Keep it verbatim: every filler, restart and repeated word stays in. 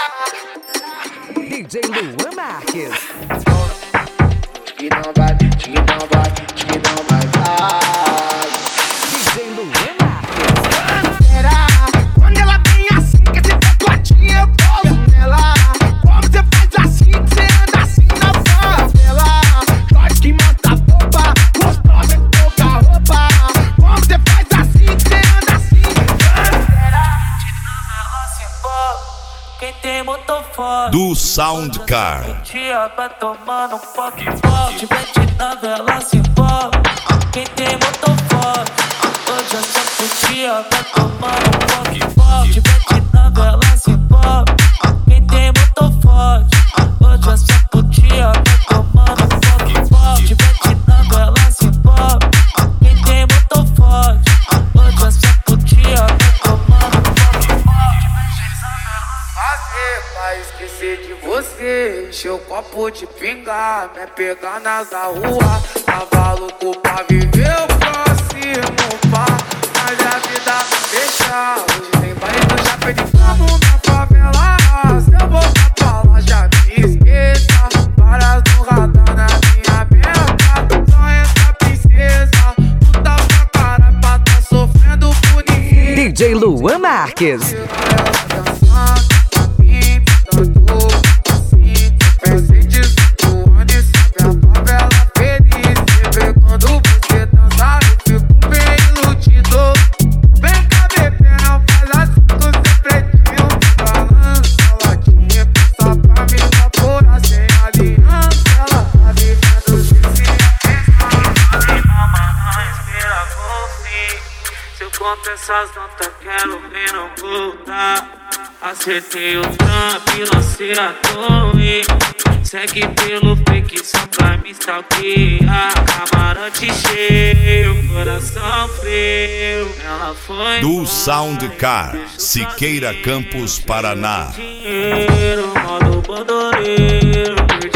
D J Luan Marques. Que não vai, que não vai, que não vai dar. D J Luan Marques. Será? Quando ela vem assim, que esse pacotinho eu colo nela. Como você faz assim, que você anda assim na favela? Pode que mata a boba, gostosa de pouca roupa. Como você faz assim, que você anda assim? Será? Quem tem motor forte do Soundcar. Tia vai tomando um pouco forte. Vete na vela se envolve. Quem tem motor forte hoje essa putia vai tomando um pouco forte. Vete na vela se envolve. Quem tem motor forte hoje essa putia vai tomando um pouco forte. Vete na vela se envolve. Quem tem motor forte hoje essa putia vai tomando um pouco forte. Fazer pra esquecer de você. Encher o copo de pingar, me pegar nas da rua. Tava louco pra viver o próximo par. Mas a vida não deixa. Hoje tem baile do já perdi como na favela. Se eu voltar pra lá já me esqueça. Varas no radar na minha mente. Só essa princesa. Não tá pra cara pra tá sofrendo por ninguém. D J Luan Marques. Essas notas quero ver não voltar. Acertei o trampo e lancei a torre. Segue pelo fake só pra me stalkear. Camarote cheio, coração frio. Ela foi do Soundcar, Siqueira Campos, Paraná. Dinheiro, modo bandoleiro.